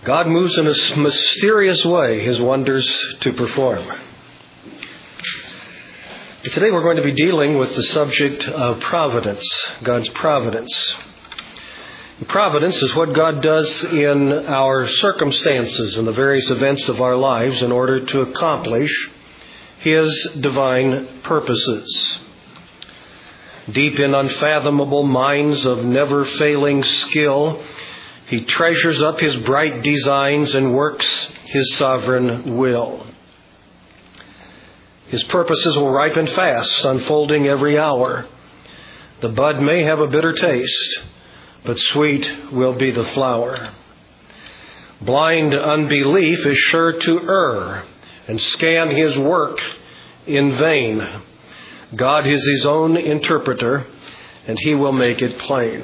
God moves in a mysterious way His wonders to perform. Today we're going to be dealing with the subject of providence, God's providence. Providence is what God does in our circumstances and the various events of our lives in order to accomplish His divine purposes. Deep in unfathomable minds of never-failing skill, He treasures up His bright designs and works His sovereign will. His purposes will ripen fast, unfolding every hour. The bud may have a bitter taste, but sweet will be the flower. Blind unbelief is sure to err and scan His work in vain. God is His own interpreter, and He will make it plain.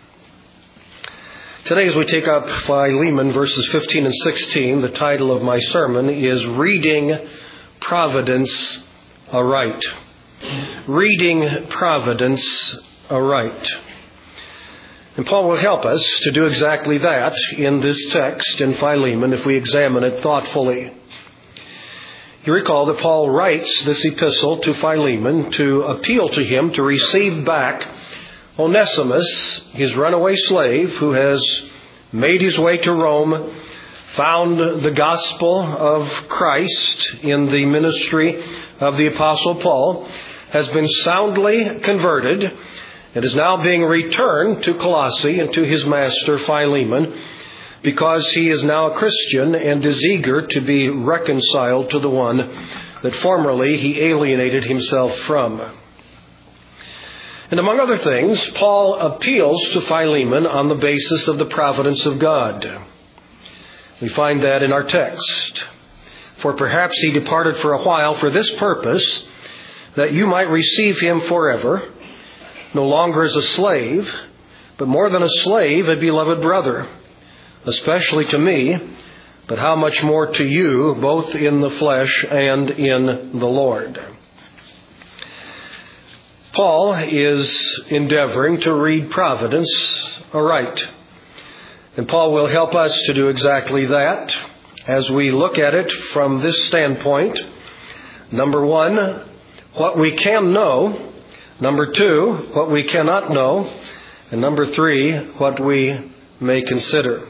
Today, as we take up Philemon verses 15 and 16, the title of my sermon is Reading Providence Aright. Reading Providence Aright. And Paul will help us to do exactly that in this text in Philemon if we examine it thoughtfully. You recall that Paul writes this epistle to Philemon to appeal to him to receive back Onesimus, his runaway slave who has made his way to Rome, found the gospel of Christ in the ministry of the Apostle Paul, has been soundly converted, and is now being returned to Colossae and to his master Philemon, because he is now a Christian and is eager to be reconciled to the one that formerly he alienated himself from. And among other things, Paul appeals to Philemon on the basis of the providence of God. We find that in our text. For perhaps he departed for a while for this purpose, that you might receive him forever, no longer as a slave, but more than a slave, a beloved brother, especially to me, but how much more to you, both in the flesh and in the Lord. Paul is endeavoring to read providence aright. And Paul will help us to do exactly that as we look at it from this standpoint. Number one, what we can know. Number two, what we cannot know. And number three, what we may consider.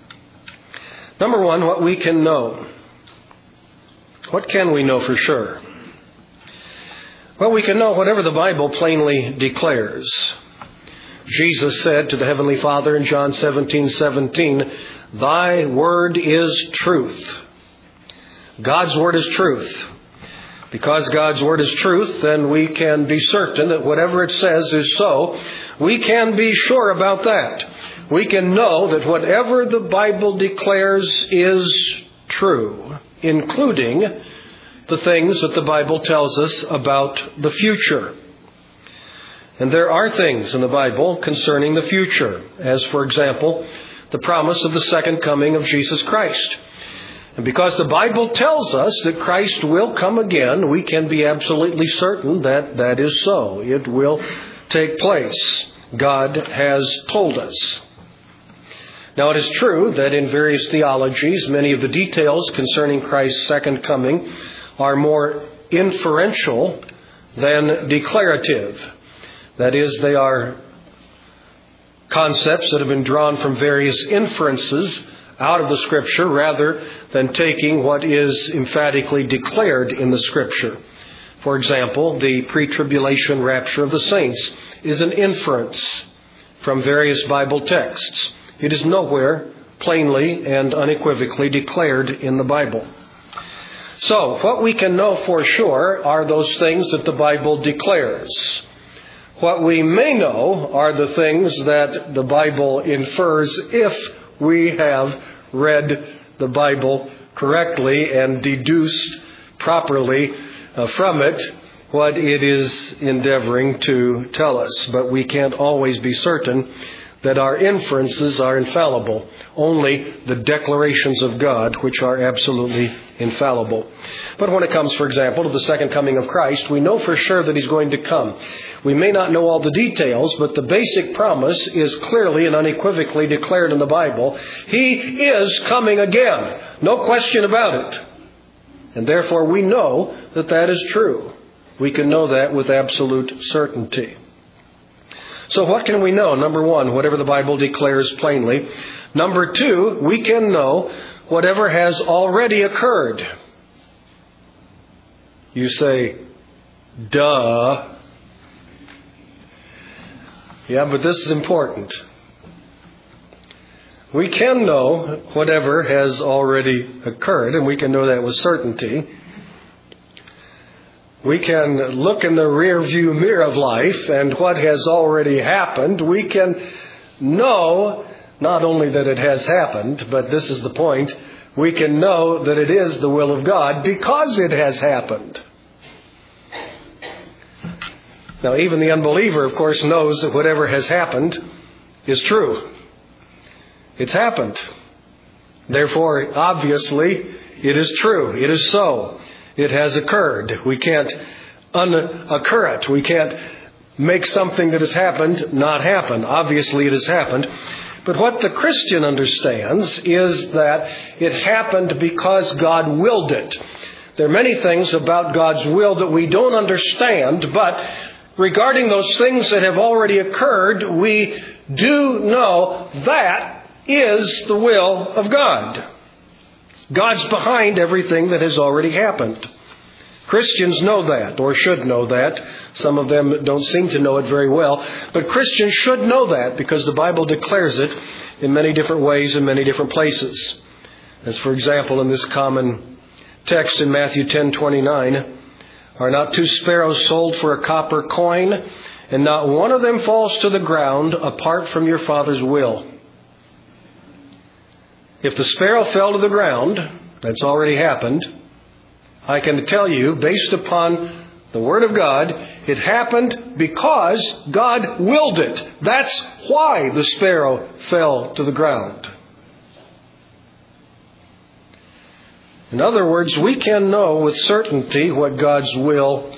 Number one, what we can know. What can we know for sure? Well, we can know whatever the Bible plainly declares. Jesus said to the Heavenly Father in John 17:17, Thy word is truth. God's word is truth. Because God's word is truth, then we can be certain that whatever it says is so. We can be sure about that. We can know that whatever the Bible declares is true, including the things that the Bible tells us about the future. And there are things in the Bible concerning the future, as, for example, the promise of the second coming of Jesus Christ. And because the Bible tells us that Christ will come again, we can be absolutely certain that that is so. It will take place. God has told us. Now, it is true that in various theologies, many of the details concerning Christ's second coming are more inferential than declarative. That is, they are concepts that have been drawn from various inferences out of the Scripture rather than taking what is emphatically declared in the Scripture. For example, the pre-tribulation rapture of the saints is an inference from various Bible texts. It is nowhere plainly and unequivocally declared in the Bible. So, what we can know for sure are those things that the Bible declares. What we may know are the things that the Bible infers if we have read the Bible correctly and deduced properly from it what it is endeavoring to tell us. But we can't always be certain that our inferences are infallible. Only the declarations of God, which are absolutely infallible. But when it comes, for example, to the second coming of Christ, we know for sure that He's going to come. We may not know all the details, but the basic promise is clearly and unequivocally declared in the Bible. He is coming again. No question about it. And therefore we know that that is true. We can know that with absolute certainty. So what can we know? Number one, whatever the Bible declares plainly. Number two, we can know whatever has already occurred. You say, duh. Yeah, but this is important. We can know whatever has already occurred, and we can know that with certainty. We can look in the rear-view mirror of life, and what has already happened, we can know not only that it has happened, but this is the point, we can know that it is the will of God because it has happened. Now, even the unbeliever, of course, knows that whatever has happened is true. It's happened. Therefore, obviously, it is true. It is so. It has occurred. We can't unoccur it. We can't make something that has happened not happen. Obviously, it has happened. But what the Christian understands is that it happened because God willed it. There are many things about God's will that we don't understand, but regarding those things that have already occurred, we do know that is the will of God. God's behind everything that has already happened. Christians know that, or should know that. Some of them don't seem to know it very well. But Christians should know that because the Bible declares it in many different ways in many different places. As for example, in this common text in Matthew 10:29, are not 2 sparrows sold for a copper coin, and not one of them falls to the ground apart from your Father's will? If the sparrow fell to the ground, that's already happened. I can tell you, based upon the Word of God, it happened because God willed it. That's why the sparrow fell to the ground. In other words, we can know with certainty what God's will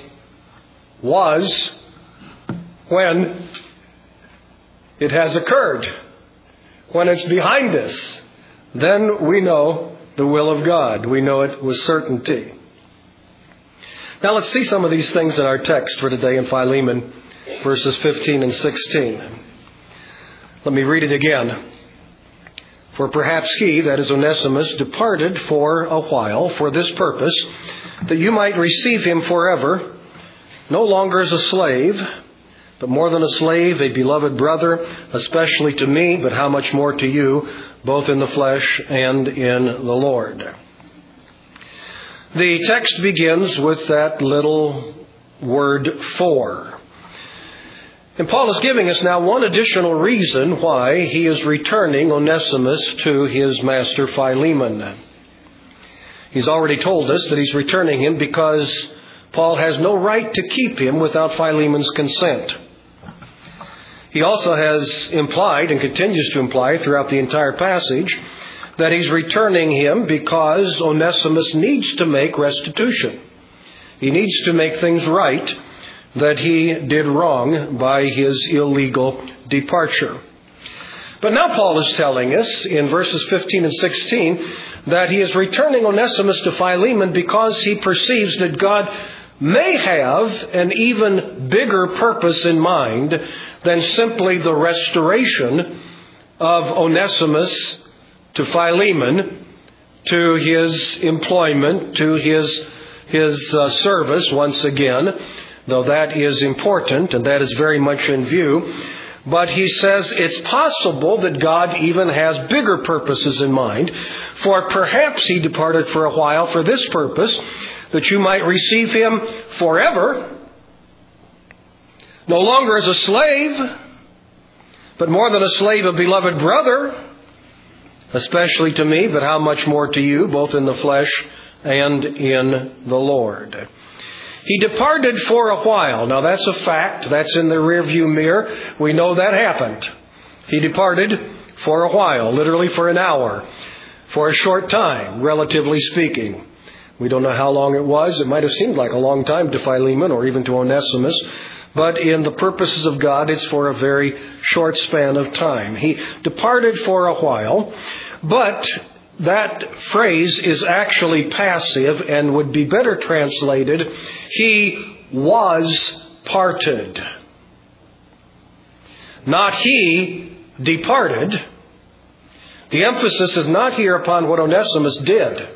was when it has occurred, when it's behind us. Then we know the will of God. We know it with certainty. Now let's see some of these things in our text for today in Philemon, verses 15 and 16. Let me read it again. For perhaps he, that is Onesimus, departed for a while for this purpose, that you might receive him forever, no longer as a slave, but more than a slave, a beloved brother, especially to me, but how much more to you, both in the flesh and in the Lord. The text begins with that little word for. And Paul is giving us now one additional reason why he is returning Onesimus to his master Philemon. He's already told us that he's returning him because Paul has no right to keep him without Philemon's consent. He also has implied and continues to imply throughout the entire passage that he's returning him because Onesimus needs to make restitution. He needs to make things right that he did wrong by his illegal departure. But now Paul is telling us in verses 15 and 16 that he is returning Onesimus to Philemon because he perceives that God may have an even bigger purpose in mind than simply the restoration of Onesimus to Philemon, to his employment, to his service once again, though that is important and that is very much in view. But he says it's possible that God even has bigger purposes in mind, for perhaps he departed for a while for this purpose, that you might receive him forever, no longer as a slave, but more than a slave, a beloved brother, especially to me, but how much more to you, both in the flesh and in the Lord. He departed for a while. Now that's a fact. That's in the rearview mirror. We know that happened. He departed for a while, literally for an hour, for a short time, relatively speaking. We don't know how long it was. It might have seemed like a long time to Philemon or even to Onesimus. But in the purposes of God, it's for a very short span of time. He departed for a while, but that phrase is actually passive and would be better translated, he was parted. Not he departed. The emphasis is not here upon what Onesimus did,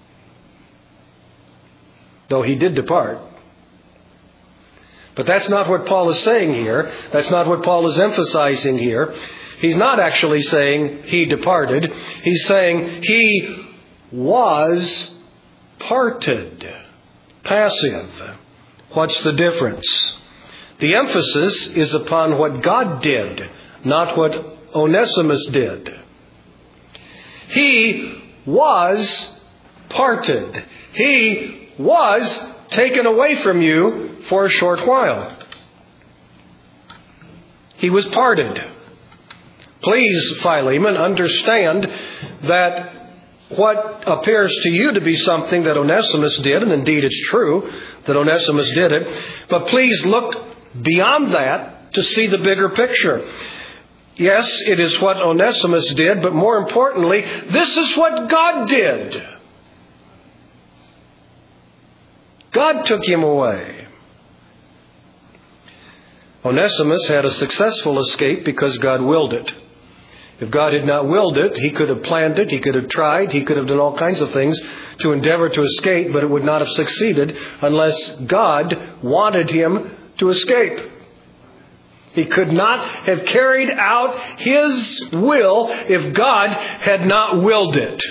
though he did depart. But that's not what Paul is saying here. That's not what Paul is emphasizing here. He's not actually saying he departed. He's saying he was parted. Passive. What's the difference? The emphasis is upon what God did, not what Onesimus did. He was parted. He was taken away from you for a short while. He was parted. Please, Philemon, understand that what appears to you to be something that Onesimus did, and indeed it's true that Onesimus did it, but please look beyond that to see the bigger picture. Yes, it is what Onesimus did, but more importantly, this is what God did. God took him away. Onesimus had a successful escape because God willed it. If God had not willed it, he could have planned it, he could have tried, he could have done all kinds of things to endeavor to escape, but it would not have succeeded unless God wanted him to escape. He could not have carried out his will if God had not willed it.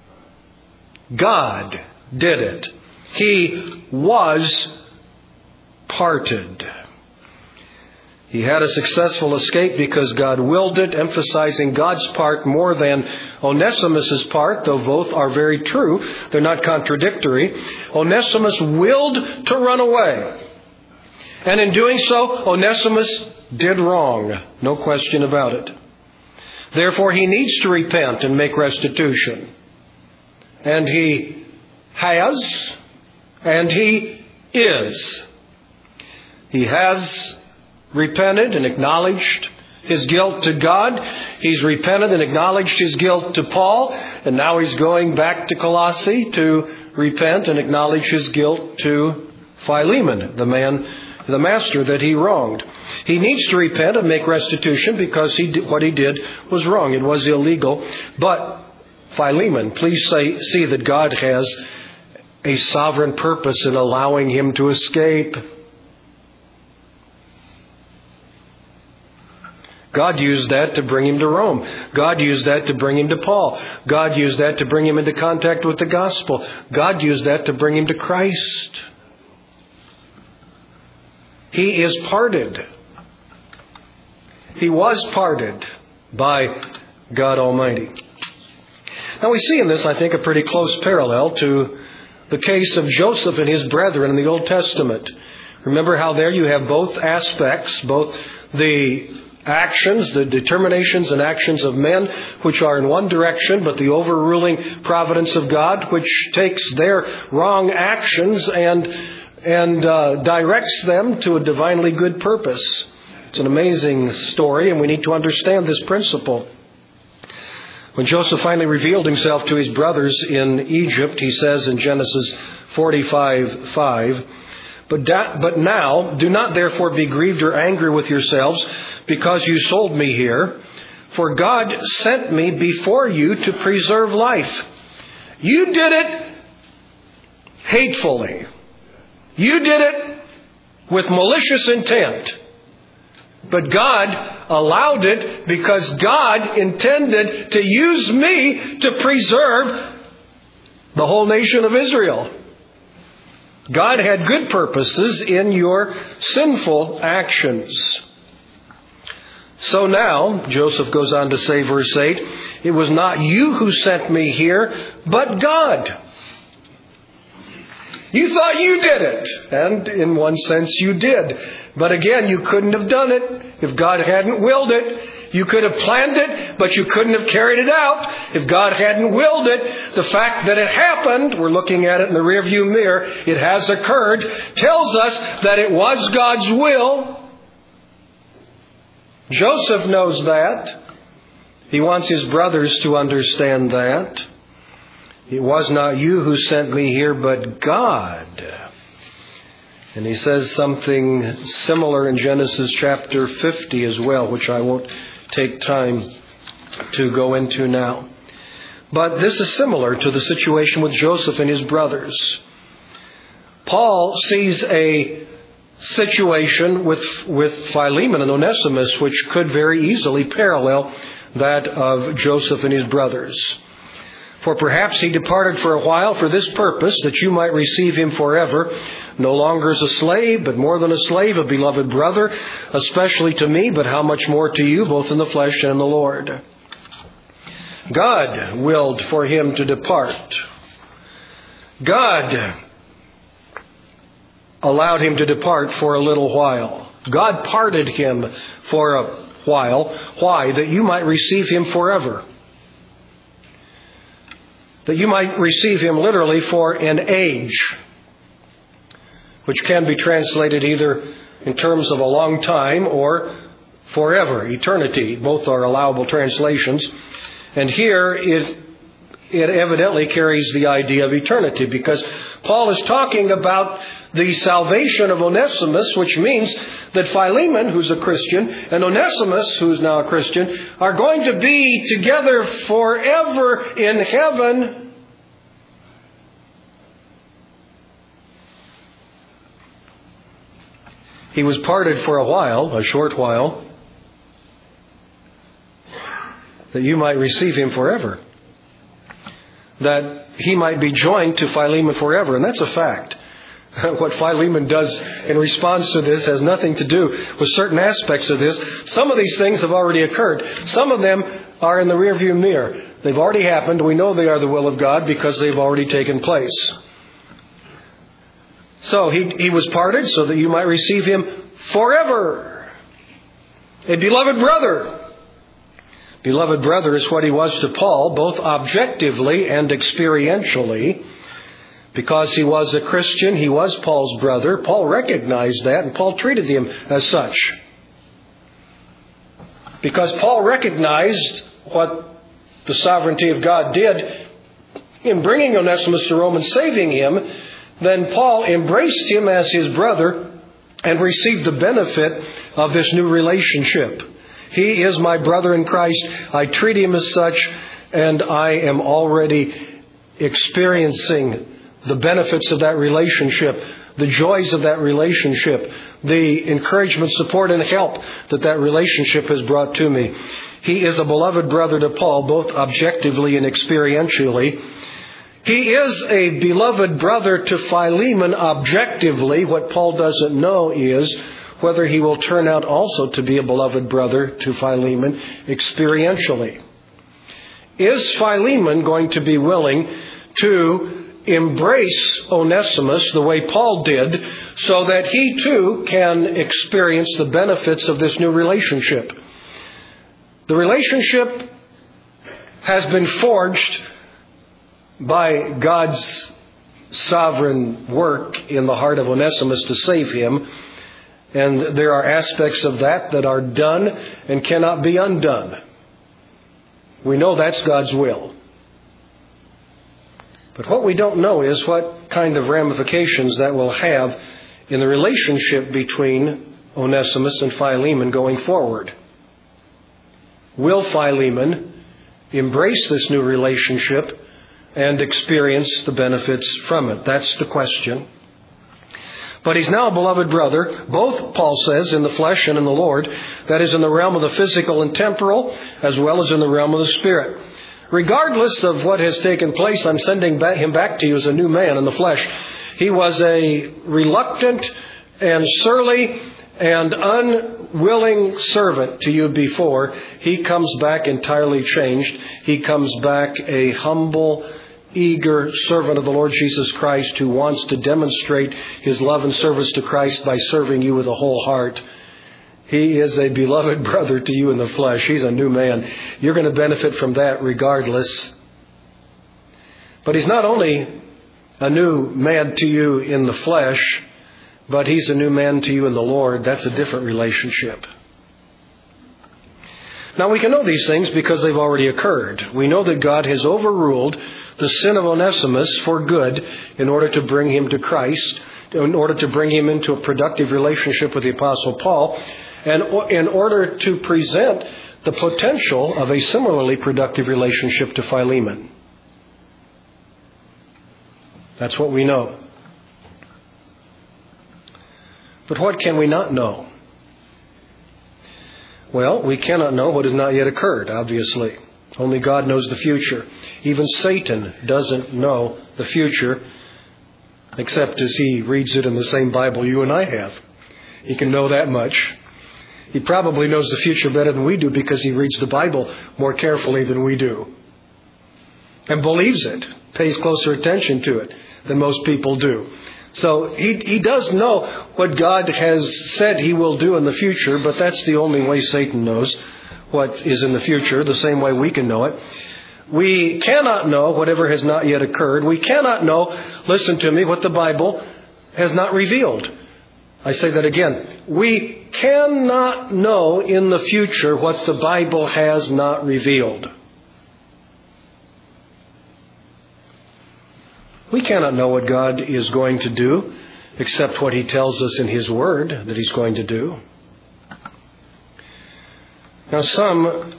God did it. He was parted. He had a successful escape because God willed it, emphasizing God's part more than Onesimus' part, though both are very true. They're not contradictory. Onesimus willed to run away. And in doing so, Onesimus did wrong. No question about it. Therefore, he needs to repent and make restitution. And he has, and he is. He has repented and acknowledged his guilt to God. He's repented and acknowledged his guilt to Paul. And now he's going back to Colossae to repent and acknowledge his guilt to Philemon, the master that he wronged. He needs to repent and make restitution because what he did was wrong. It was illegal. But Philemon, please see that God has a sovereign purpose in allowing him to escape. God used that to bring him to Rome. God used that to bring him to Paul. God used that to bring him into contact with the gospel. God used that to bring him to Christ. He is parted. He was parted by God Almighty. Now we see in this, I think, a pretty close parallel to the case of Joseph and his brethren in the Old Testament. Remember how there you have both aspects, both the actions, the determinations and actions of men, which are in one direction, but the overruling providence of God, which takes their wrong actions and directs them to a divinely good purpose. It's an amazing story, and we need to understand this principle. When Joseph finally revealed himself to his brothers in Egypt, he says in Genesis 45:5, But now, do not therefore be grieved or angry with yourselves because you sold me here, for God sent me before you to preserve life. You did it hatefully. You did it with malicious intent. But God allowed it because God intended to use me to preserve the whole nation of Israel. God had good purposes in your sinful actions. So now, Joseph goes on to say, verse 8, it was not you who sent me here, but God. You thought you did it. And in one sense you did. But again, you couldn't have done it if God hadn't willed it. You could have planned it, but you couldn't have carried it out if God hadn't willed it. The fact that it happened, we're looking at it in the rearview mirror, it has occurred, tells us that it was God's will. Joseph knows that. He wants his brothers to understand that. It was not you who sent me here, but God. And he says something similar in Genesis chapter 50 as well, which I won't take time to go into now. But this is similar to the situation with Joseph and his brothers. Paul sees a situation with Philemon and Onesimus which could very easily parallel that of Joseph and his brothers. For perhaps he departed for a while for this purpose, that you might receive him forever, no longer as a slave, but more than a slave, a beloved brother, especially to me, but how much more to you, both in the flesh and in the Lord. God willed for him to depart. God allowed him to depart for a little while. God parted him for a while. Why? That you might receive him forever. That you might receive him literally for an age, which can be translated either in terms of a long time or forever, eternity. Both are allowable translations. And here it evidently carries the idea of eternity, because Paul is talking about the salvation of Onesimus, which means that Philemon, who's a Christian, and Onesimus, who's now a Christian, are going to be together forever in heaven. He was parted for a while, a short while, that you might receive him forever. That he might be joined to Philemon forever. And that's a fact. What Philemon does in response to this has nothing to do with certain aspects of this. Some of these things have already occurred. Some of them are in the rearview mirror. They've already happened. We know they are the will of God because they've already taken place. So he was parted so that you might receive him forever. A beloved brother. Beloved brother is what he was to Paul, both objectively and experientially. Because he was a Christian, he was Paul's brother. Paul recognized that, and Paul treated him as such. Because Paul recognized what the sovereignty of God did in bringing Onesimus to Rome and saving him, then Paul embraced him as his brother and received the benefit of this new relationship. He is my brother in Christ. I treat him as such, and I am already experiencing the benefits of that relationship, the joys of that relationship, the encouragement, support, and help that relationship has brought to me. He is a beloved brother to Paul, both objectively and experientially. He is a beloved brother to Philemon objectively. What Paul doesn't know is whether he will turn out also to be a beloved brother to Philemon experientially. Is Philemon going to be willing to embrace Onesimus the way Paul did, so that he too can experience the benefits of this new relationship? The relationship has been forged by God's sovereign work in the heart of Onesimus to save him. And there are aspects of that are done and cannot be undone. We know that's God's will. But what we don't know is what kind of ramifications that will have in the relationship between Onesimus and Philemon going forward. Will Philemon embrace this new relationship and experience the benefits from it? That's the question. But he's now a beloved brother, both, Paul says, in the flesh and in the Lord. That is, in the realm of the physical and temporal, as well as in the realm of the spirit. Regardless of what has taken place, I'm sending him back to you as a new man in the flesh. He was a reluctant and surly and unwilling servant to you before. He comes back entirely changed. He comes back a humble, eager servant of the Lord Jesus Christ who wants to demonstrate his love and service to Christ by serving you with a whole heart He is a beloved brother to you in the flesh. He's a new man. You're going to benefit from that regardless. But he's not only a new man to you in the flesh, but he's a new man to you in the Lord. That's a different relationship. Now we can know these things because they've already occurred. We know that God has overruled the sin of Onesimus for good in order to bring him to Christ, in order to bring him into a productive relationship with the Apostle Paul, and in order to present the potential of a similarly productive relationship to Philemon. That's what we know. But what can we not know? Well, we cannot know what has not yet occurred, obviously. Only God knows the future. Even Satan doesn't know the future, except as he reads it in the same Bible you and I have. He can know that much. He probably knows the future better than we do because he reads the Bible more carefully than we do. And believes it, pays closer attention to it than most people do. So he does know what God has said he will do in the future, but that's the only way Satan knows what is in the future, the same way we can know it. We cannot know whatever has not yet occurred. We cannot know, listen to me, what the Bible has not revealed. I say that again. We cannot know in the future what the Bible has not revealed. We cannot know what God is going to do except what he tells us in his word that he's going to do. Now some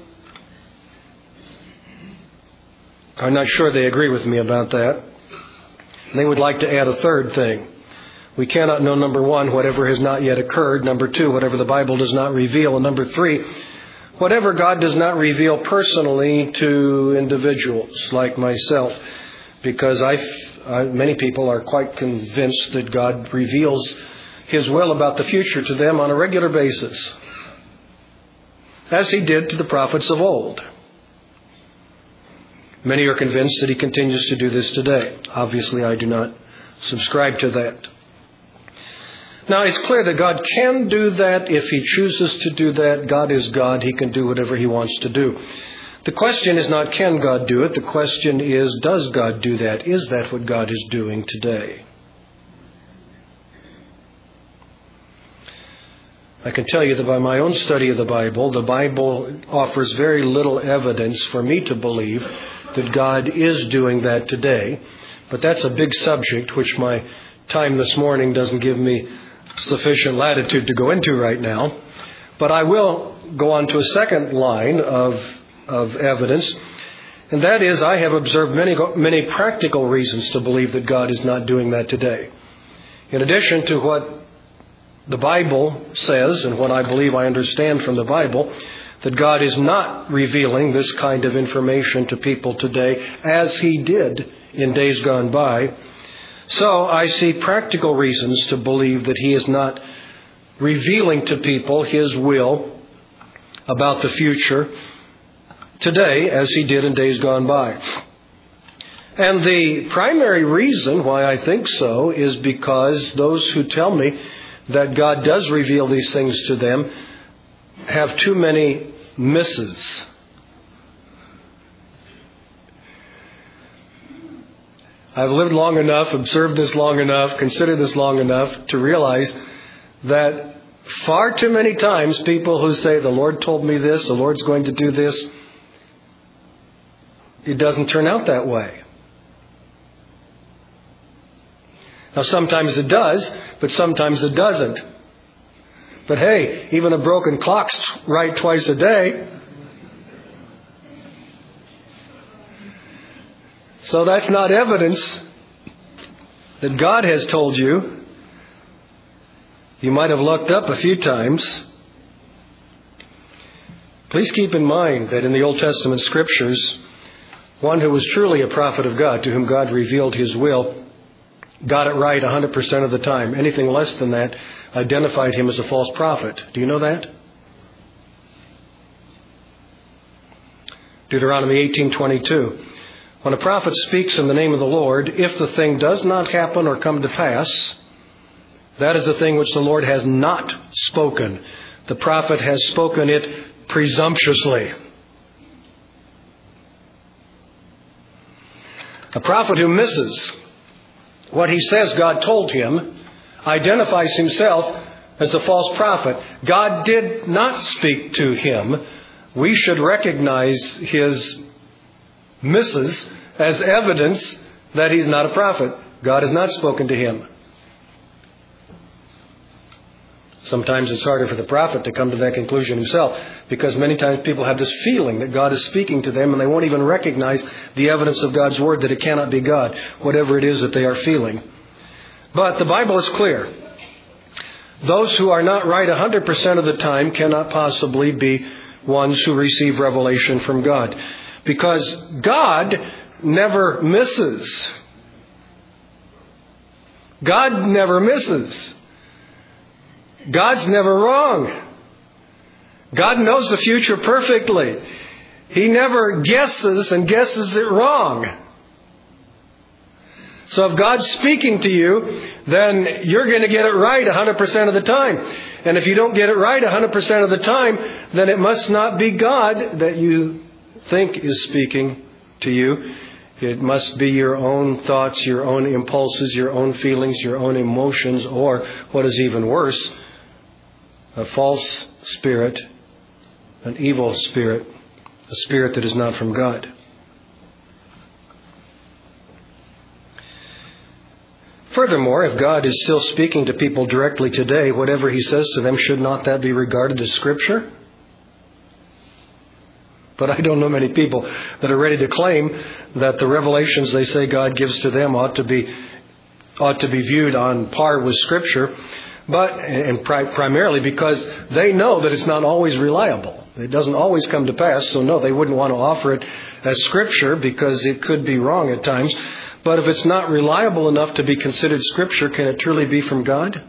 are not sure they agree with me about that. They would like to add a third thing. We cannot know, number one, whatever has not yet occurred. Number two, whatever the Bible does not reveal. And number three, whatever God does not reveal personally to individuals like myself. Because many people are quite convinced that God reveals his will about the future to them on a regular basis, as he did to the prophets of old. Many are convinced that he continues to do this today. Obviously, I do not subscribe to that. Now, it's clear that God can do that. If he chooses to do that, God is God. He can do whatever he wants to do. The question is not, can God do it? The question is, does God do that? Is that what God is doing today? I can tell you that by my own study of the Bible offers very little evidence for me to believe that God is doing that today. But that's a big subject which my time this morning doesn't give me sufficient latitude to go into right now. But I will go on to a second line of evidence, and that is, I have observed many practical reasons to believe that God is not doing that today. In addition to what the Bible says and what I believe I understand from the Bible, that God is not revealing this kind of information to people today as he did in days gone by. So I see practical reasons to believe that he is not revealing to people his will about the future today as he did in days gone by. And the primary reason why I think so is because those who tell me that God does reveal these things to them have too many misses. I've lived long enough, observed this long enough, considered this long enough to realize that far too many times people who say, the Lord told me this, the Lord's going to do this, it doesn't turn out that way. Now sometimes it does, but sometimes it doesn't. But hey, even a broken clock's right twice a day. So that's not evidence that God has told you. You might have looked up a few times. Please keep in mind that in the Old Testament Scriptures, one who was truly a prophet of God, to whom God revealed his will, got it right 100% of the time. Anything less than that identified him as a false prophet. Do you know that? Deuteronomy 18:22. When a prophet speaks in the name of the Lord, if the thing does not happen or come to pass, that is the thing which the Lord has not spoken. the prophet has spoken it presumptuously. A prophet who misses what he says God told him identifies himself as a false prophet. God did not speak to him. We should recognize his misses as evidence that he's not a prophet. God has not spoken to him. Sometimes it's harder for the prophet to come to that conclusion himself, because many times people have this feeling that God is speaking to them and they won't even recognize the evidence of God's Word that it cannot be God, whatever it is that they are feeling. But the Bible is clear. Those who are not right 100% of the time cannot possibly be ones who receive revelation from God, because God never misses. God never misses. God's never wrong. God knows the future perfectly. He never guesses and guesses it wrong. So if God's speaking to you, then you're going to get it right 100% of the time. And if you don't get it right 100% of the time, then it must not be God that you think is speaking to you. It must be your own thoughts, your own impulses, your own feelings, your own emotions, or what is even worse, a false spirit, an evil spirit, a spirit that is not from God. Furthermore, if God is still speaking to people directly today, whatever He says to them, should not that be regarded as Scripture? But I don't know many people that are ready to claim that the revelations they say God gives to them ought to be viewed on par with Scripture. And primarily because they know that it's not always reliable. It doesn't always come to pass. So no, they wouldn't want to offer it as Scripture because it could be wrong at times. But if it's not reliable enough to be considered Scripture, can it truly be from God?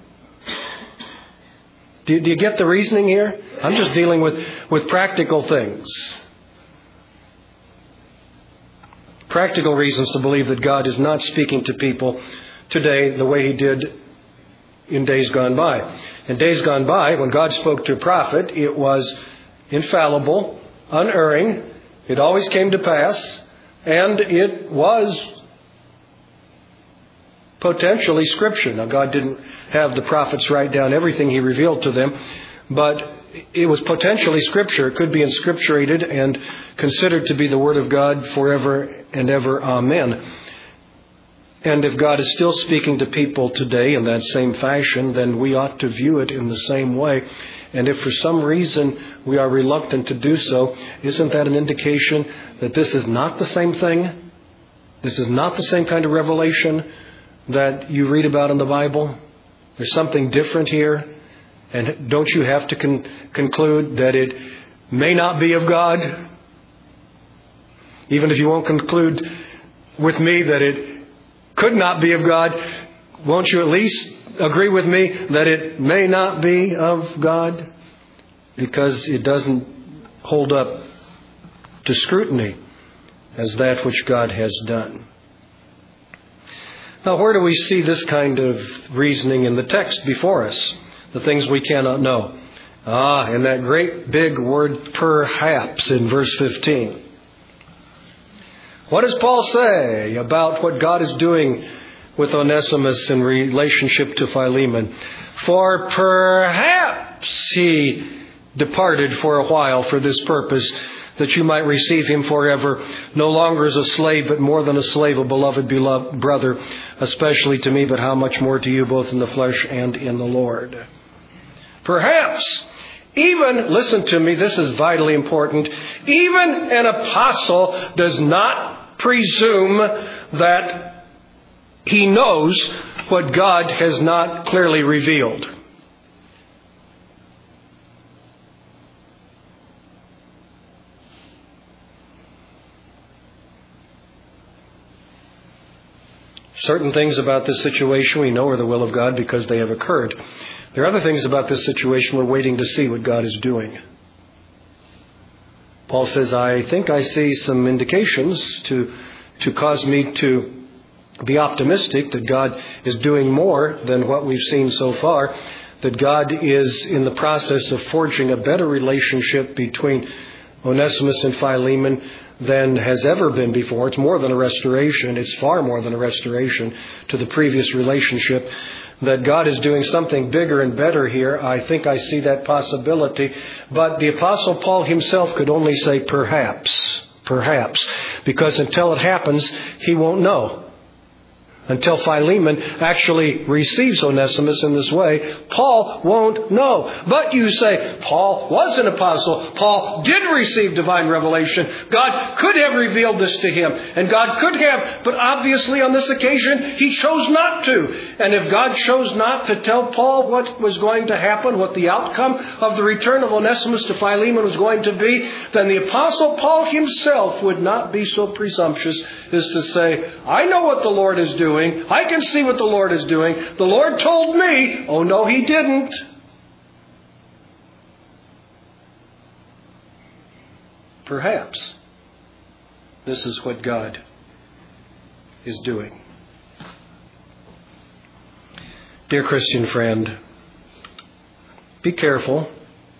Do you get the reasoning here? I'm just dealing with practical things. Practical reasons to believe that God is not speaking to people today the way He did in days gone by. In days gone by, when God spoke to a prophet, it was infallible, unerring, it always came to pass, and it was potentially Scripture. Now, God didn't have the prophets write down everything He revealed to them, but it was potentially Scripture. It could be inscripturated and considered to be the Word of God forever and ever. Amen. And if God is still speaking to people today in that same fashion, then we ought to view it in the same way. And if for some reason we are reluctant to do so, isn't that an indication that this is not the same thing? This is not the same kind of revelation that you read about in the Bible? There's something different here. And don't you have to conclude that it may not be of God? Even if you won't conclude with me that it could not be of God, won't you at least agree with me that it may not be of God? Because it doesn't hold up to scrutiny as that which God has done. Now, where do we see this kind of reasoning in the text before us? The things we cannot know. In that great big word, perhaps, in verse 15. What does Paul say about what God is doing with Onesimus in relationship to Philemon? For perhaps he departed for a while for this purpose, that you might receive him forever, no longer as a slave, but more than a slave, a beloved brother, especially to me, but how much more to you, both in the flesh and in the Lord. Perhaps, even, listen to me, this is vitally important, even an apostle does not presume that he knows what God has not clearly revealed. Certain things about this situation we know are the will of God because they have occurred. There are other things about this situation we're waiting to see what God is doing. Paul says, I think I see some indications to cause me to be optimistic that God is doing more than what we've seen so far. that God is in the process of forging a better relationship between Onesimus and Philemon than has ever been before. It's more than a restoration. It's far more than a restoration to the previous relationship. That God is doing something bigger and better here. I think I see that possibility. But the Apostle Paul himself could only say perhaps. Perhaps. Because until it happens, he won't know. Until Philemon actually receives Onesimus in this way, Paul won't know. But you say, Paul was an apostle. Paul did receive divine revelation. God could have revealed this to him. And God could have. But obviously on this occasion, he chose not to. And if God chose not to tell Paul what was going to happen, what the outcome of the return of Onesimus to Philemon was going to be, then the apostle Paul himself would not be so presumptuous as to say, I know what the Lord is doing. I can see what the Lord is doing. The Lord told me. Oh, no, He didn't. Perhaps this is what God is doing. Dear Christian friend, be careful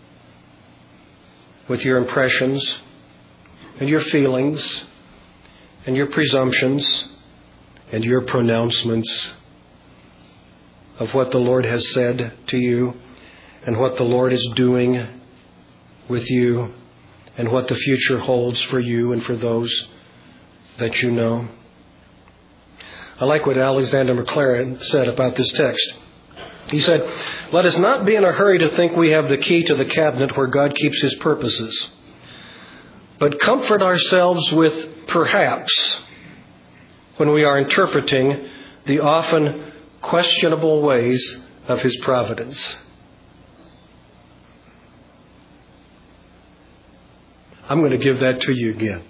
with your impressions and your feelings and your presumptions and your pronouncements of what the Lord has said to you and what the Lord is doing with you and what the future holds for you and for those that you know. I like what Alexander Maclaren said about this text. He said, let us not be in a hurry to think we have the key to the cabinet where God keeps His purposes, but comfort ourselves with perhaps when we are interpreting the often questionable ways of His providence. I'm going to give that to you again.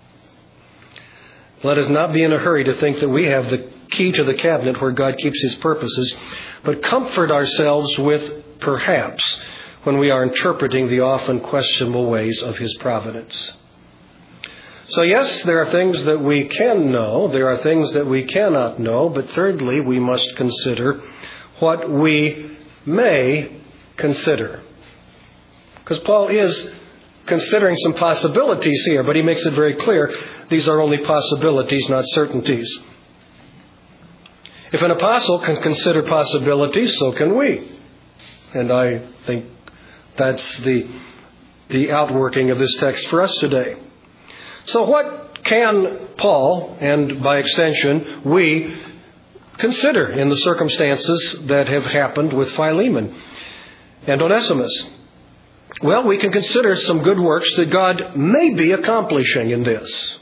Let us not be in a hurry to think that we have the key to the cabinet where God keeps His purposes, but comfort ourselves with perhaps when we are interpreting the often questionable ways of His providence. So yes, there are things that we can know. There are things that we cannot know. But thirdly, we must consider what we may consider. Because Paul is considering some possibilities here, but he makes it very clear these are only possibilities, not certainties. If an apostle can consider possibilities, so can we. And I think that's the outworking of this text for us today. So what can Paul, and by extension, we consider in the circumstances that have happened with Philemon and Onesimus? Well, we can consider some good works that God may be accomplishing in this.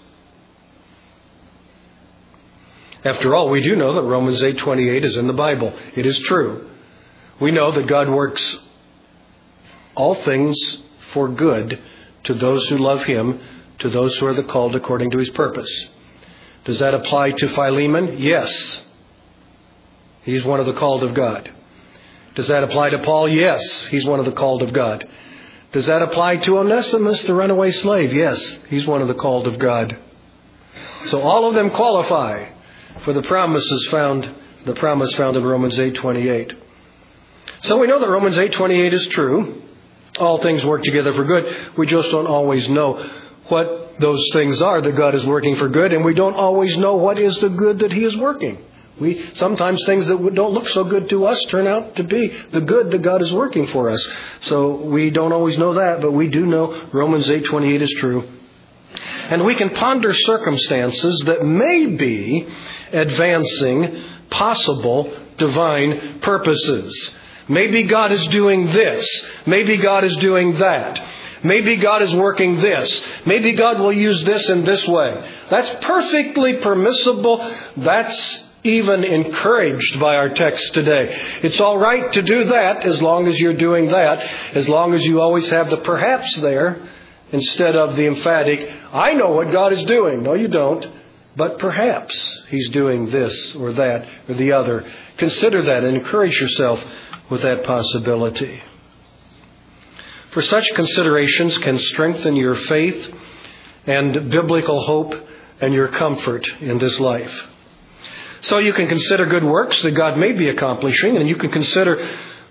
After all, we do know that Romans 8:28 is in the Bible. It is true. We know that God works all things for good to those who love Him, to those who are the called according to His purpose. Does that apply to Philemon? Yes. He's one of the called of God. Does that apply to Paul? Yes. He's one of the called of God. Does that apply to Onesimus, the runaway slave? Yes. He's one of the called of God. So all of them qualify for the promise found in Romans 8:28. So we know that Romans 8:28 is true. All things work together for good. We just don't always know what those things are that God is working for good, and we don't always know what is the good that He is working. Sometimes things that don't look so good to us turn out to be the good that God is working for us. So we don't always know that, but we do know Romans 8:28 is true. And we can ponder circumstances that may be advancing possible divine purposes. Maybe God is doing this. Maybe God is doing that. Maybe God is working this. Maybe God will use this in this way. That's perfectly permissible. That's even encouraged by our text today. It's all right to do that as long as you're doing that, as long as you always have the perhaps there instead of the emphatic, I know what God is doing. No, you don't. But perhaps He's doing this or that or the other. Consider that and encourage yourself with that possibility. For such considerations can strengthen your faith and biblical hope and your comfort in this life. So you can consider good works that God may be accomplishing, and you can consider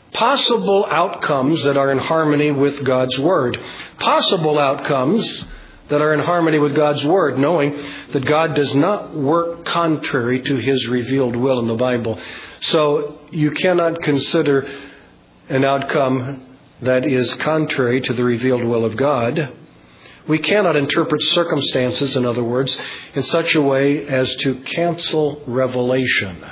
possible outcomes that are in harmony with God's Word. Possible outcomes that are in harmony with God's Word, knowing that God does not work contrary to His revealed will in the Bible. So you cannot consider an outcome that is contrary to the revealed will of God. We cannot interpret circumstances, in other words, in such a way as to cancel revelation.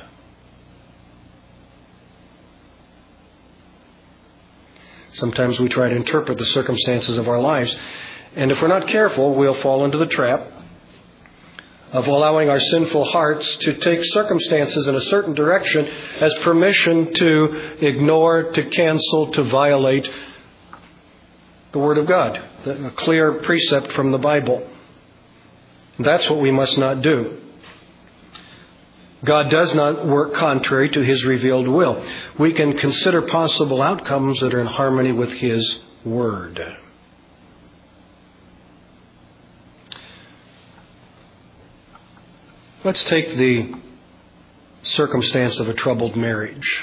Sometimes we try to interpret the circumstances of our lives, and if we're not careful, we'll fall into the trap of allowing our sinful hearts to take circumstances in a certain direction as permission to ignore, to cancel, to violate the Word of God, a clear precept from the Bible. That's what we must not do. God does not work contrary to His revealed will. We can consider possible outcomes that are in harmony with His Word. Let's take the circumstance of a troubled marriage.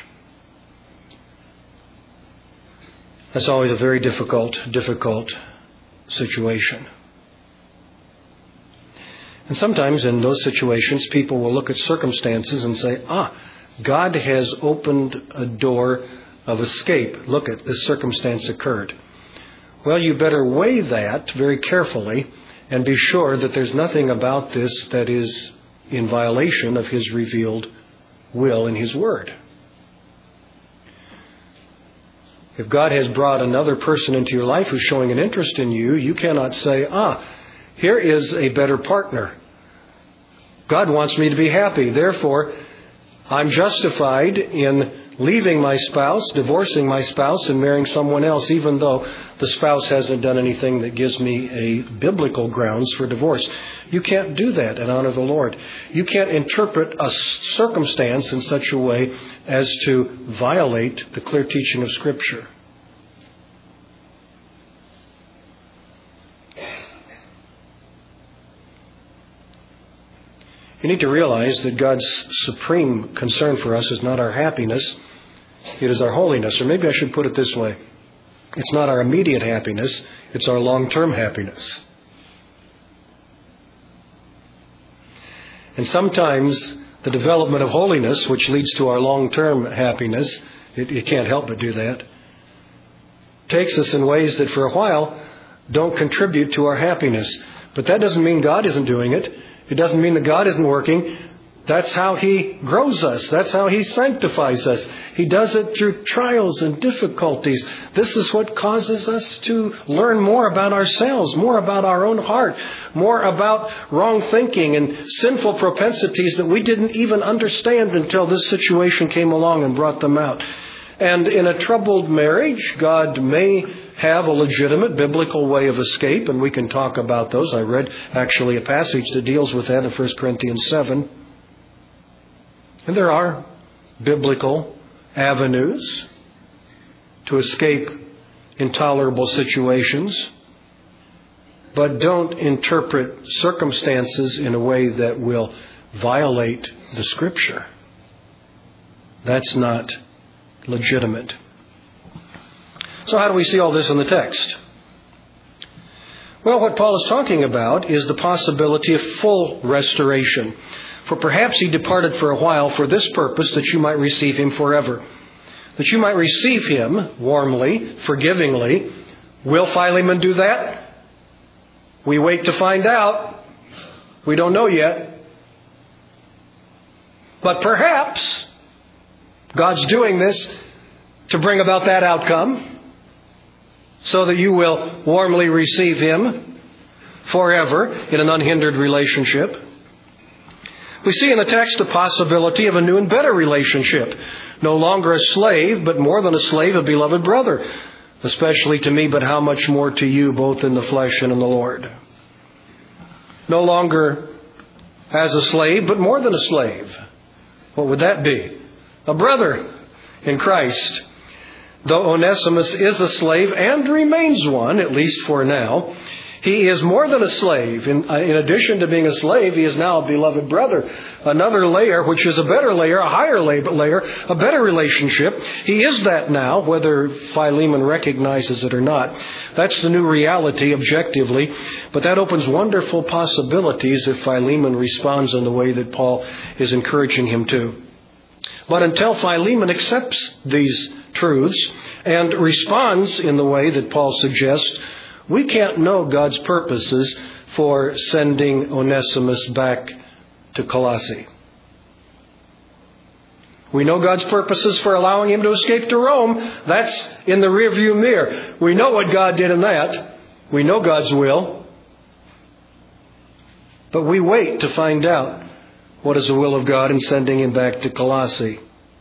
That's always a very difficult situation. And sometimes in those situations, people will look at circumstances and say, God has opened a door of escape. Look at this circumstance occurred. Well, you better weigh that very carefully and be sure that there's nothing about this that is in violation of His revealed will in His Word. If God has brought another person into your life who's showing an interest in you, you cannot say, here is a better partner. God wants me to be happy. Therefore, I'm justified in leaving my spouse, divorcing my spouse, and marrying someone else, even though the spouse hasn't done anything that gives me a biblical grounds for divorce. You can't do that and honor the Lord. You can't interpret a circumstance in such a way as to violate the clear teaching of Scripture. You need to realize that God's supreme concern for us is not our happiness, it is our holiness. Or maybe I should put it this way. It's not our immediate happiness, it's our long-term happiness. And sometimes the development of holiness, which leads to our long-term happiness, it can't help but do that, takes us in ways that for a while don't contribute to our happiness. But that doesn't mean God isn't doing it. It doesn't mean that God isn't working. That's how He grows us. That's how He sanctifies us. He does it through trials and difficulties. This is what causes us to learn more about ourselves, more about our own heart, more about wrong thinking and sinful propensities that we didn't even understand until this situation came along and brought them out. And in a troubled marriage, God may have a legitimate biblical way of escape, and we can talk about those. I read actually a passage that deals with that in 1 Corinthians 7. And there are biblical avenues to escape intolerable situations, but don't interpret circumstances in a way that will violate the Scripture. That's not legitimate. So how do we see all this in the text? Well, what Paul is talking about is the possibility of full restoration. For perhaps he departed for a while for this purpose, that you might receive him forever. That you might receive him warmly, forgivingly. Will Philemon do that? We wait to find out. We don't know yet. But perhaps God's doing this to bring about that outcome, so that you will warmly receive him forever in an unhindered relationship. We see in the text the possibility of a new and better relationship. No longer a slave, but more than a slave, a beloved brother. Especially to me, but how much more to you, both in the flesh and in the Lord. No longer as a slave, but more than a slave. What would that be? A brother in Christ. Though Onesimus is a slave and remains one, at least for now, He is more than a slave. In addition to being a slave, he is now a beloved brother. Another layer, which is a better layer, a higher layer, a better relationship. He is that now, whether Philemon recognizes it or not. That's the new reality objectively. But that opens wonderful possibilities if Philemon responds in the way that Paul is encouraging him to. But until Philemon accepts these truths and responds in the way that Paul suggests, we can't know God's purposes for sending Onesimus back to Colossae. We know God's purposes for allowing him to escape to Rome. That's in the rearview mirror. We know what God did in that. We know God's will. But we wait to find out what is the will of God in sending him back to Colossae.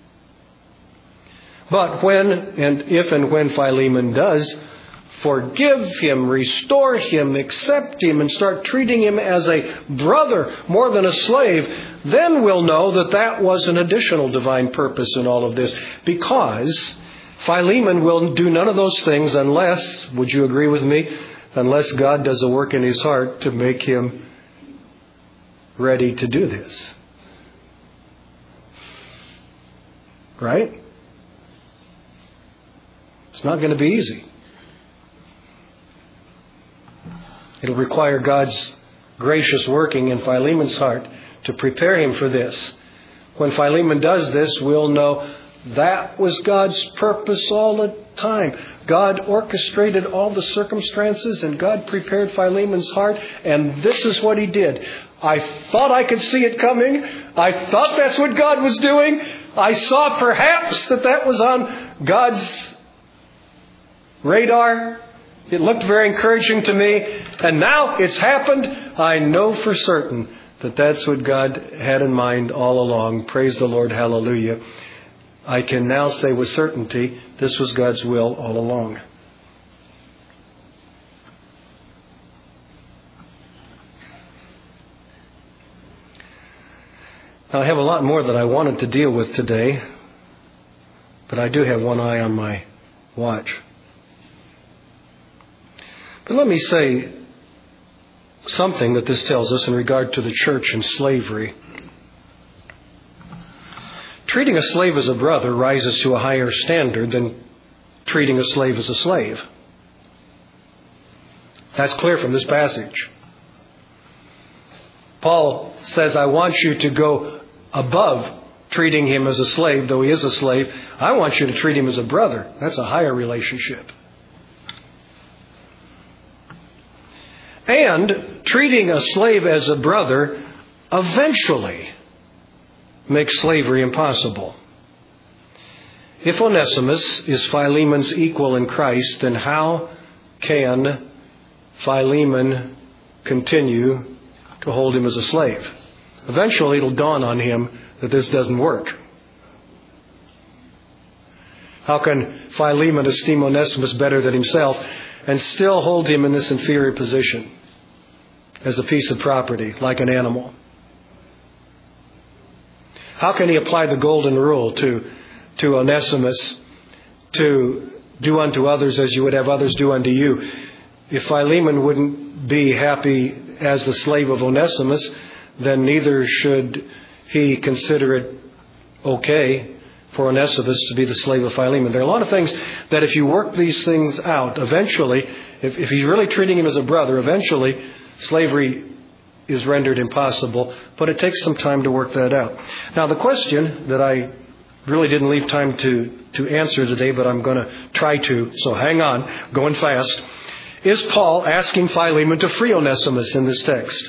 But if and when Philemon does forgive him, restore him, accept him, and start treating him as a brother more than a slave, then we'll know that that was an additional divine purpose in all of this. Because Philemon will do none of those things unless, would you agree with me, unless God does a work in his heart to make him ready to do this. Right? It's not going to be easy. It'll require God's gracious working in Philemon's heart to prepare him for this. When Philemon does this, we'll know that was God's purpose all the time. God orchestrated all the circumstances and God prepared Philemon's heart, and this is what he did. I thought I could see it coming. I thought that's what God was doing. I saw perhaps that was on God's radar. It looked very encouraging to me. And now it's happened. I know for certain that that's what God had in mind all along. Praise the Lord. Hallelujah. I can now say with certainty this was God's will all along. Now, I have a lot more that I wanted to deal with today, but I do have one eye on my watch. But let me say something that this tells us in regard to the church and slavery. Treating a slave as a brother rises to a higher standard than treating a slave as a slave. That's clear from this passage. Paul says, I want you to go above treating him as a slave, though he is a slave. I want you to treat him as a brother. That's a higher relationship. And treating a slave as a brother eventually makes slavery impossible. If Onesimus is Philemon's equal in Christ, then how can Philemon continue to hold him as a slave? Eventually it'll dawn on him that this doesn't work. How can Philemon esteem Onesimus better than himself and still hold him in this inferior position as a piece of property, like an animal? How can he apply the golden rule to Onesimus to do unto others as you would have others do unto you? If Philemon wouldn't be happy as the slave of Onesimus, then neither should he consider it okay for Onesimus to be the slave of Philemon. There are a lot of things that if you work these things out, eventually, if he's really treating him as a brother, eventually slavery is rendered impossible, but it takes some time to work that out. Now, the question that I really didn't leave time to answer today, but I'm going to try to, so hang on, going fast. Is Paul asking Philemon to free Onesimus in this text?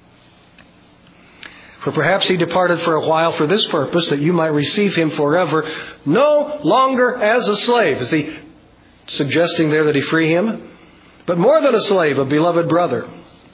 For perhaps he departed for a while for this purpose, that you might receive him forever, no longer as a slave. Is he suggesting there that he free him? But more than a slave, a beloved brother.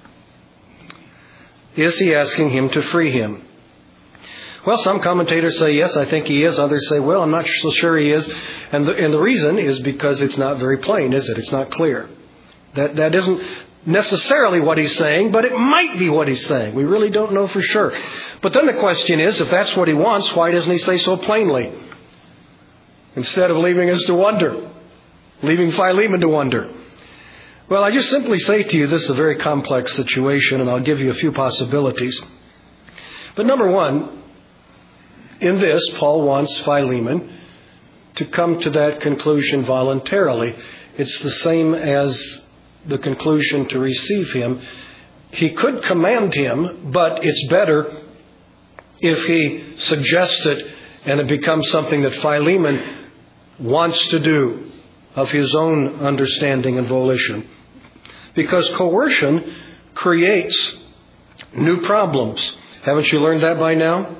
Is he asking him to free him? Well, some commentators say, yes, I think he is. Others say, well, I'm not so sure he is. And the reason is because it's not very plain, is it? It's not clear. That isn't necessarily what he's saying, but it might be what he's saying. We really don't know for sure. But then the question is, if that's what he wants, why doesn't he say so plainly? Instead of leaving us to wonder, leaving Philemon to wonder. Well, I just simply say to you, this is a very complex situation, and I'll give you a few possibilities. But number one, in this, Paul wants Philemon to come to that conclusion voluntarily. It's the same as the conclusion to receive him. He could command him, but it's better if he suggests it and it becomes something that Philemon wants to do of his own understanding and volition. Because coercion creates new problems. Haven't you learned that by now?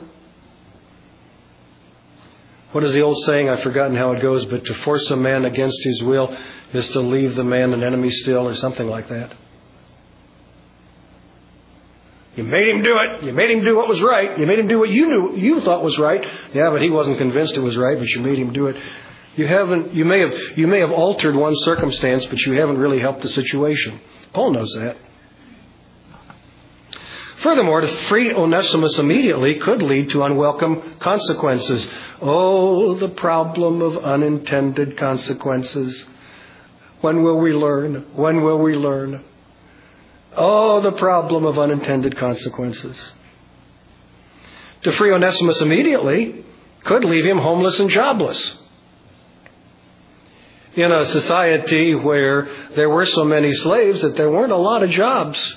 What is the old saying? I've forgotten how it goes, but to force a man against his will is to leave the man an enemy still, or something like that. You made him do it. You made him do what was right. You made him do what you thought was right. Yeah, but he wasn't convinced it was right, but you made him do it. You may have altered one circumstance, but you haven't really helped the situation. Paul knows that. Furthermore, to free Onesimus immediately could lead to unwelcome consequences. Oh, the problem of unintended consequences. When will we learn? When will we learn? Oh, the problem of unintended consequences. To free Onesimus immediately could leave him homeless and jobless. In a society where there were so many slaves that there weren't a lot of jobs.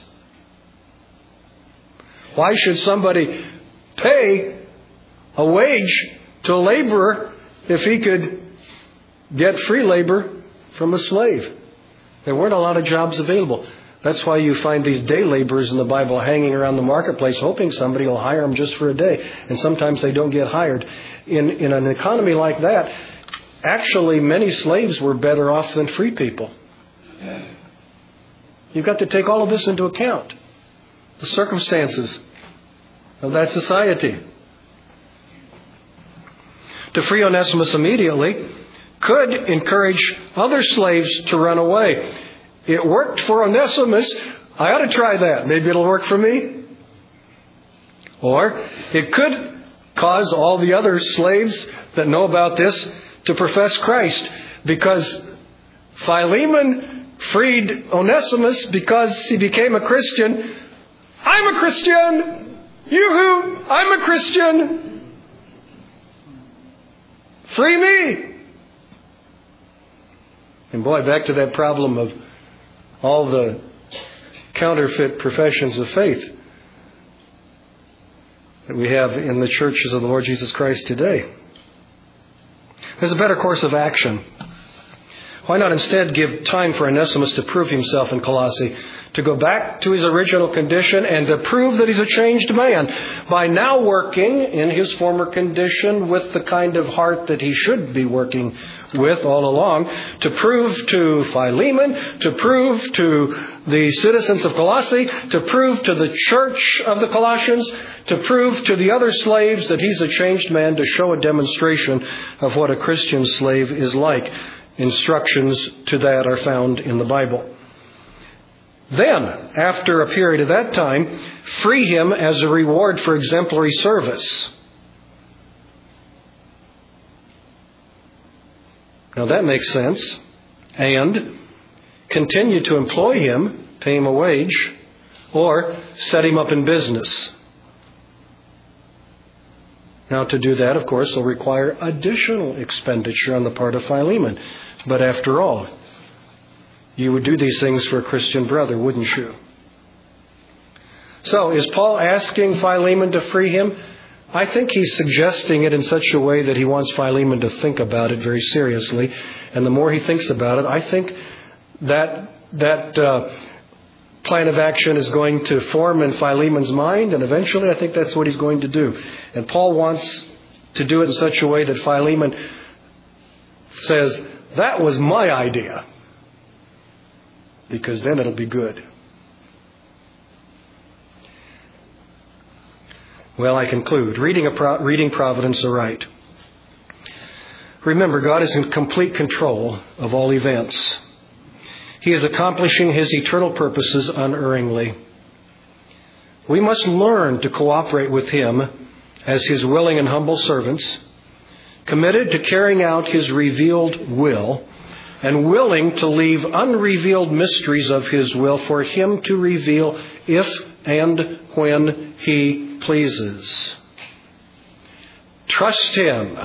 Why should somebody pay a wage to a laborer if he could get free labor from a slave? There weren't a lot of jobs available. That's why you find these day laborers in the Bible hanging around the marketplace hoping somebody will hire them just for a day. And sometimes they don't get hired. In an economy like that, actually many slaves were better off than free people. You've got to take all of this into account. The circumstances of that society. To free Onesimus immediately could encourage other slaves to run away. It worked for Onesimus. I ought to try that. Maybe it'll work for me. Or it could cause all the other slaves that know about this to profess Christ, because Philemon freed Onesimus because he became a Christian. I'm a Christian! Yoo-hoo! I'm a Christian! Free me! And boy, back to that problem of all the counterfeit professions of faith that we have in the churches of the Lord Jesus Christ today. There's a better course of action. Why not instead give time for Onesimus to prove himself in Colossae, to go back to his original condition and to prove that he's a changed man by now working in his former condition with the kind of heart that he should be working with all along, to prove to Philemon, to prove to the citizens of Colossae, to prove to the church of the Colossians, to prove to the other slaves that he's a changed man, to show a demonstration of what a Christian slave is like. Instructions to that are found in the Bible. Then, after a period of that time, free him as a reward for exemplary service. Now that makes sense. And continue to employ him, pay him a wage, or set him up in business. Now to do that, of course, will require additional expenditure on the part of Philemon. But after all, you would do these things for a Christian brother, wouldn't you? So, is Paul asking Philemon to free him? I think he's suggesting it in such a way that he wants Philemon to think about it very seriously. And the more he thinks about it, I think that plan of action is going to form in Philemon's mind. And eventually I think that's what he's going to do. And Paul wants to do it in such a way that Philemon says, that was my idea. Because then it'll be good. Well, I conclude. Reading Providence aright. Remember, God is in complete control of all events. He is accomplishing His eternal purposes unerringly. We must learn to cooperate with Him as His willing and humble servants, committed to carrying out His revealed will, and willing to leave unrevealed mysteries of His will for Him to reveal if and when He pleases. Trust Him.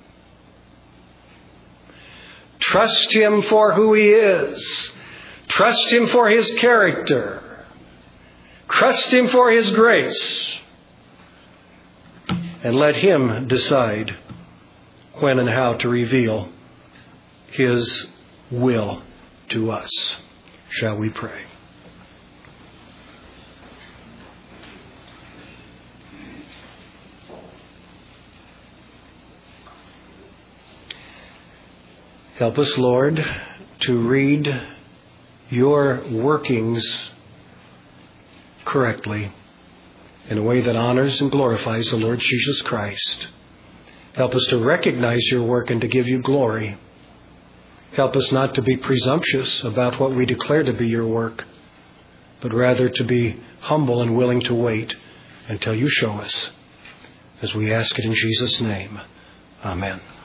Trust Him for who He is. Trust Him for His character. Trust Him for His grace. And let Him decide when and how to reveal His will to us. Shall we pray? Help us, Lord, to read your workings correctly in a way that honors and glorifies the Lord Jesus Christ. Help us to recognize your work and to give you glory. Help us not to be presumptuous about what we declare to be your work, but rather to be humble and willing to wait until you show us. As we ask it in Jesus' name. Amen.